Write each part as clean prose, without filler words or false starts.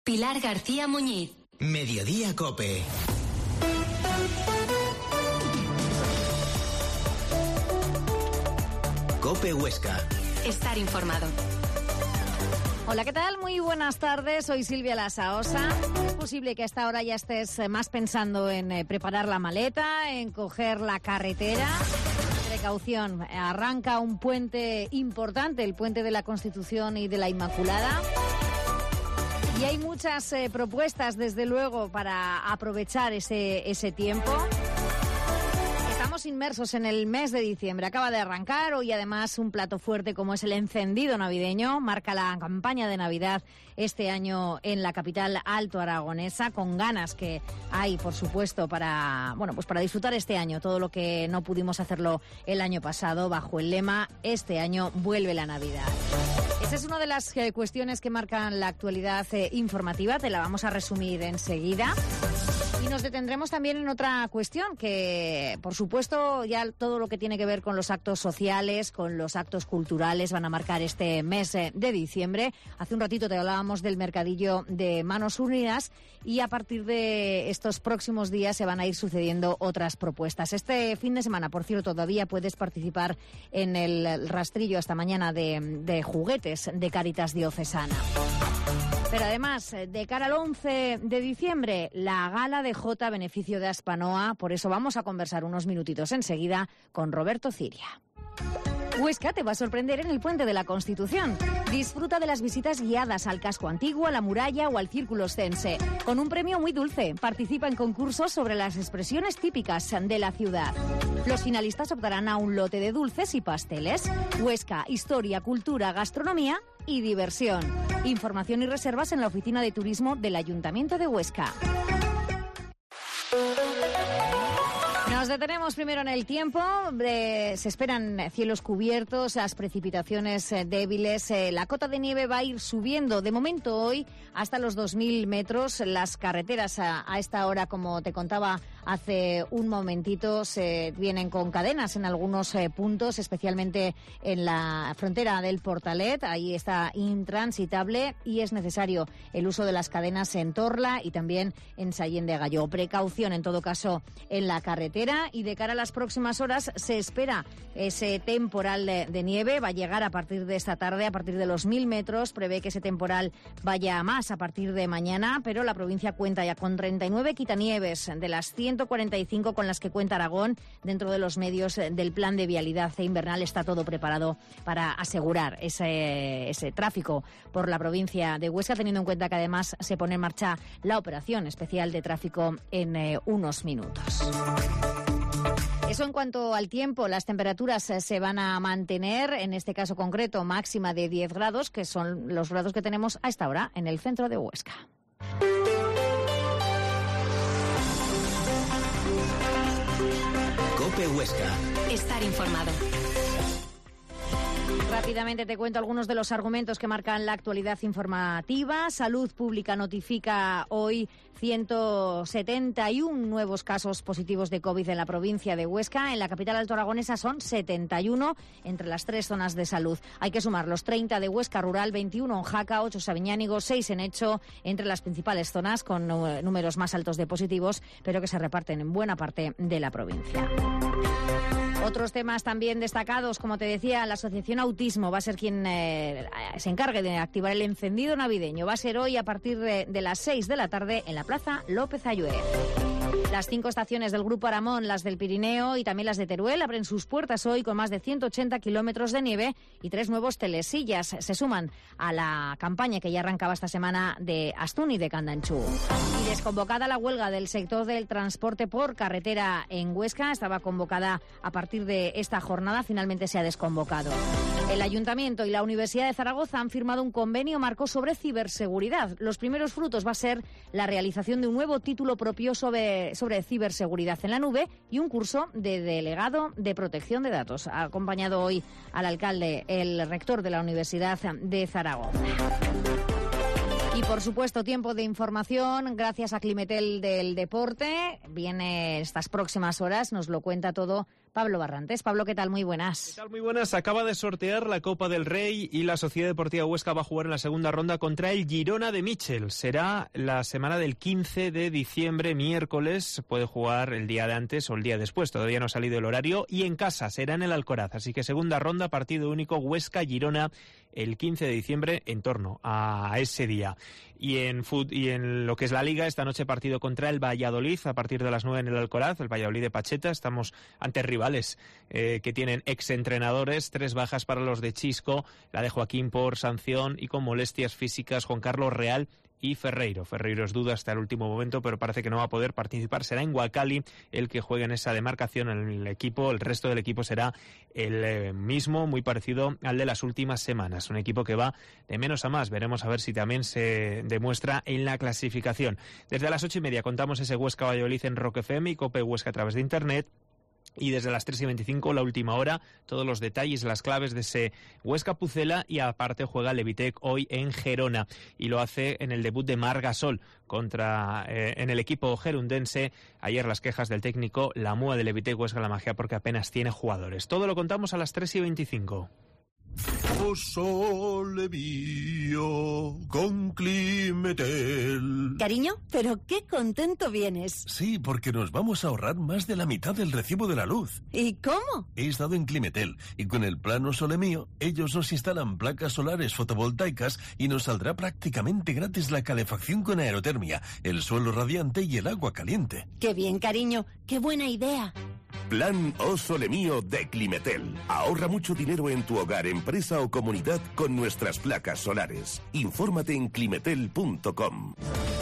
Pilar García Muñiz. Mediodía COPE. COPE Huesca. Estar informado. Hola, ¿qué tal? Muy buenas tardes, soy Silvia Lasaosa. Es posible que a esta hora ya estés más pensando en preparar la maleta, en coger la carretera. Precaución, arranca un puente importante, el puente de la Constitución y de la Inmaculada. Y hay muchas propuestas, desde luego, para aprovechar ese tiempo. Estamos inmersos en el mes de diciembre. Acaba de arrancar. Hoy, además, un plato fuerte como es el encendido navideño. Marca la campaña de Navidad este año en la capital altoaragonesa, con ganas que hay, por supuesto, para disfrutar este año todo lo que no pudimos hacerlo el año pasado, bajo el lema "Este año vuelve la Navidad". Esa es una de las cuestiones que marcan la actualidad informativa. Te la vamos a resumir enseguida. Y nos detendremos también en otra cuestión que, por supuesto, ya todo lo que tiene que ver con los actos sociales, con los actos culturales, van a marcar este mes de diciembre. Hace un ratito te hablábamos del mercadillo de Manos Unidas y a partir de estos próximos días se van a ir sucediendo otras propuestas. Este fin de semana, por cierto, todavía puedes participar en el rastrillo hasta mañana de juguetes de Cáritas Diocesana. Pero además, de cara al 11 de diciembre, la gala de Jota a beneficio de Aspanoa. Por eso vamos a conversar unos minutitos enseguida con Roberto Ciria. Huesca te va a sorprender en el Puente de la Constitución. Disfruta de las visitas guiadas al casco antiguo, a la muralla o al Círculo Ostense. Con un premio muy dulce. Participa en concursos sobre las expresiones típicas de la ciudad. Los finalistas optarán a un lote de dulces y pasteles. Huesca, historia, cultura, gastronomía y diversión. Información y reservas en la Oficina de Turismo del Ayuntamiento de Huesca. Nos detenemos primero en el tiempo. Se esperan cielos cubiertos, las precipitaciones débiles. La cota de nieve va a ir subiendo de momento hoy hasta los 2.000 metros. Las carreteras a esta hora, como te contaba hace un momentito, se vienen con cadenas en algunos puntos, especialmente en la frontera del Portalet. Ahí está intransitable y es necesario el uso de las cadenas en Torla y también en Sallén de Galló. Precaución, en todo caso, en la carretera. Y de cara a las próximas horas se espera ese temporal de nieve. Va a llegar a partir de esta tarde, a partir de los 1.000 metros. Prevé que ese temporal vaya a más a partir de mañana, pero la provincia cuenta ya con 39 quitanieves de las 145 con las que cuenta Aragón. Dentro de los medios del plan de vialidad invernal está todo preparado para asegurar ese tráfico por la provincia de Huesca, teniendo en cuenta que además se pone en marcha la operación especial de tráfico en unos minutos. Eso en cuanto al tiempo. Las temperaturas se van a mantener, en este caso concreto máxima de 10 grados, que son los grados que tenemos a esta hora en el centro de Huesca. COPE Huesca. Estar informado. Rápidamente te cuento algunos de los argumentos que marcan la actualidad informativa. Salud Pública notifica hoy 171 nuevos casos positivos de COVID en la provincia de Huesca. En la capital altoaragonesa son 71 entre las tres zonas de salud. Hay que sumar los 30 de Huesca Rural, 21 en Jaca, 8 Sabiñánigo, 6 en Echo, entre las principales zonas con números más altos de positivos, pero que se reparten en buena parte de la provincia. Otros temas también destacados, como te decía, la Asociación Autismo va a ser quien se encargue de activar el encendido navideño. Va a ser hoy a partir de las 6 de la tarde en la Plaza López Ayuez. Las 5 estaciones del Grupo Aramón, las del Pirineo y también las de Teruel, abren sus puertas hoy con más de 180 kilómetros de nieve y 3 nuevos telesillas. Se suman a la campaña que ya arrancaba esta semana de Astún y de Candanchú. Y desconvocada la huelga del sector del transporte por carretera en Huesca. Estaba convocada a partir de esta jornada, finalmente se ha desconvocado. El Ayuntamiento y la Universidad de Zaragoza han firmado un convenio marco sobre ciberseguridad. Los primeros frutos va a ser la realización de un nuevo título propio sobre ciberseguridad en la nube y un curso de delegado de protección de datos. Ha acompañado hoy al alcalde, el rector de la Universidad de Zaragoza. Y, por supuesto, tiempo de información gracias a Climetel del Deporte. Viene estas próximas horas, nos lo cuenta todo Pablo Barrantes. Pablo, ¿qué tal? Muy buenas. ¿Qué tal? Muy buenas. Acaba de sortear la Copa del Rey y la Sociedad Deportiva Huesca va a jugar en la segunda ronda contra el Girona de Michel. Será la semana del 15 de diciembre, miércoles. Puede jugar el día de antes o el día después. Todavía no ha salido el horario. Y en casa, será en el Alcoraz. Así que segunda ronda, partido único, Huesca-Girona, el 15 de diciembre en torno a ese día. Y en lo que es la Liga, esta noche partido contra el Valladolid a partir de las 9 en el Alcoraz, el Valladolid de Pacheta. Estamos ante rivales que tienen exentrenadores, 3 bajas para los de Chisco, la de Joaquín por sanción y con molestias físicas, Juan Carlos Real y Ferreiro. Ferreiro es duda hasta el último momento, pero parece que no va a poder participar. Será en Huacali el que juegue en esa demarcación en el equipo. El resto del equipo será el mismo, muy parecido al de las últimas semanas. Un equipo que va de menos a más. Veremos a ver si también se demuestra en la clasificación. Desde las 8:30 contamos ese Huesca Valladolid en Rock FM y Cope Huesca a través de Internet. Y desde las 3:25, la última hora, todos los detalles, las claves de ese Huesca Pucela, y aparte juega Levitec hoy en Gerona y lo hace en el debut de Marc Gasol en el equipo gerundense. Ayer las quejas del técnico, la MUA de Levitec Huesca la magia porque apenas tiene jugadores. Todo lo contamos a las 3:25. Oh sole mio, con Climetel. Cariño, pero qué contento vienes. Sí, porque nos vamos a ahorrar más de la mitad del recibo de la luz. ¿Y cómo? He estado en Climetel y con el plan Oh Sole Mio, ellos nos instalan placas solares fotovoltaicas y nos saldrá prácticamente gratis la calefacción con aerotermia, el suelo radiante y el agua caliente. Qué bien, cariño, qué buena idea. Plan Oh Sole Mio de Climetel. Ahorra mucho dinero en tu hogar, empresa o comunidad con nuestras placas solares. Infórmate en climetel.com.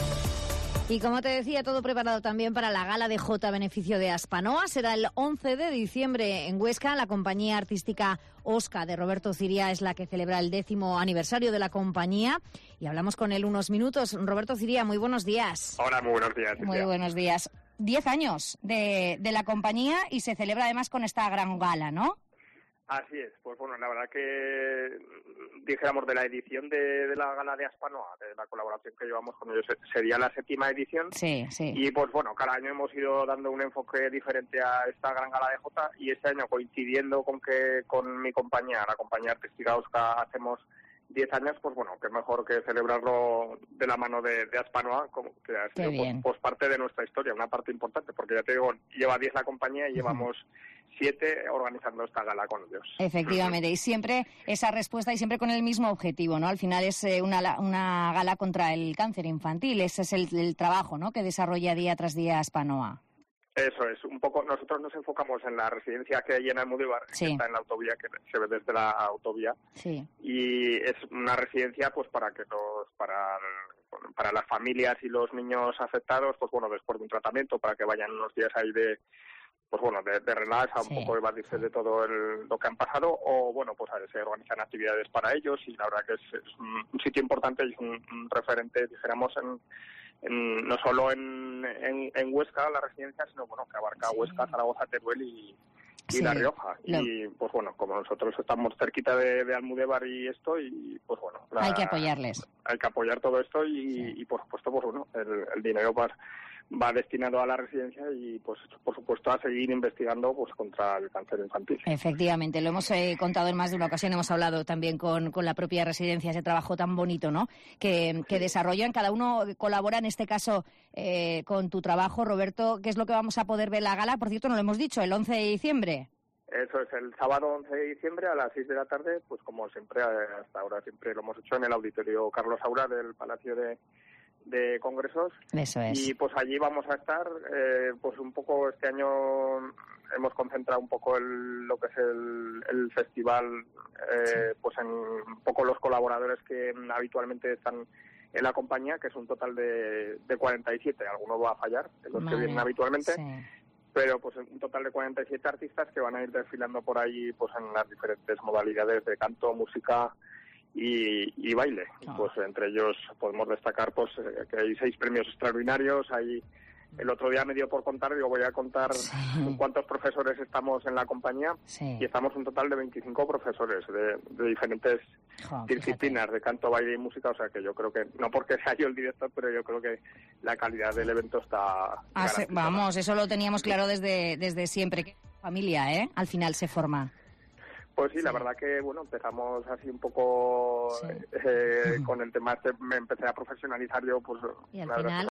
Y como te decía, todo preparado también para la gala de Jota a beneficio de Aspanoa. Será el 11 de diciembre en Huesca. La compañía artística Osca de Roberto Ciria es la que celebra el 10º aniversario de la compañía. Y hablamos con él unos minutos. Roberto Ciria, muy buenos días. Hola, muy buenos días. Muy buenos días. 10 años de la compañía y se celebra además con esta gran gala, ¿no? Así es, pues bueno, la verdad que dijéramos de la edición de la gala de Aspanoa, de la colaboración que llevamos con ellos, sería la 7ª edición. Sí. Y pues bueno, cada año hemos ido dando un enfoque diferente a esta gran gala de Jota, y este año coincidiendo con que con mi compañía, la compañía artística Osca, hacemos 10 años, pues bueno, qué mejor que celebrarlo de la mano de Aspanoa, como que ha sido pues parte de nuestra historia, una parte importante, porque ya te digo, lleva 10 la compañía y llevamos 7 organizando esta gala con ellos. Efectivamente, y siempre esa respuesta y siempre con el mismo objetivo, ¿no? Al final es una gala contra el cáncer infantil, ese es el trabajo, ¿no?, que desarrolla día tras día Aspanoa. Eso es, un poco, nosotros nos enfocamos en la residencia que hay en Almudévar, que está en la autovía, que se ve desde la autovía, y es una residencia pues para las familias y los niños afectados, pues bueno, después de un tratamiento, para que vayan unos días ahí de relax, a un poco evadirse de todo lo que han pasado, o bueno, pues se organizan actividades para ellos, y la verdad que es un sitio importante y un referente, dijéramos, no solo en Huesca, la residencia, sino bueno, que abarca Huesca, Zaragoza, Teruel y La Rioja. Y pues bueno, como nosotros estamos cerquita de Almudévar y esto, y pues bueno, hay que apoyarles. Hay que apoyar todo esto y por supuesto, pues bueno, el dinero va destinado a la residencia y pues por supuesto a seguir investigando pues contra el cáncer infantil. Efectivamente, lo hemos contado en más de una ocasión, hemos hablado también con la propia residencia, ese trabajo tan bonito, ¿no?, que desarrollan, cada uno colabora, en este caso con tu trabajo, Roberto. ¿Qué es lo que vamos a poder ver en la gala? Por cierto, no lo hemos dicho, el 11 de diciembre. Eso es, el sábado 11 de diciembre a las 6 de la tarde, pues como siempre, hasta ahora siempre lo hemos hecho en el Auditorio Carlos Saura del Palacio de Congresos. Eso es. Y pues allí vamos a estar, pues un poco este año hemos concentrado un poco lo que es el festival, pues en un poco los colaboradores que habitualmente están en la compañía, que es un total de 47, alguno va a fallar, los que vienen habitualmente. Pero pues un total de 47 artistas que van a ir desfilando por ahí pues en las diferentes modalidades de canto, música y baile. Pues entre ellos podemos destacar pues que hay 6 premios extraordinarios. El otro día me dio por contar, voy a contar cuántos profesores estamos en la compañía, y estamos un total de 25 profesores de diferentes disciplinas de canto, baile y música, o sea que yo creo que, no porque sea yo el director, pero yo creo que la calidad del evento está garantizada. Vamos, eso lo teníamos claro desde siempre. Familia, ¿eh? Al final se forma. Pues sí, la verdad que, bueno, empezamos así un poco con el tema me empecé a profesionalizar yo, pues... Y al final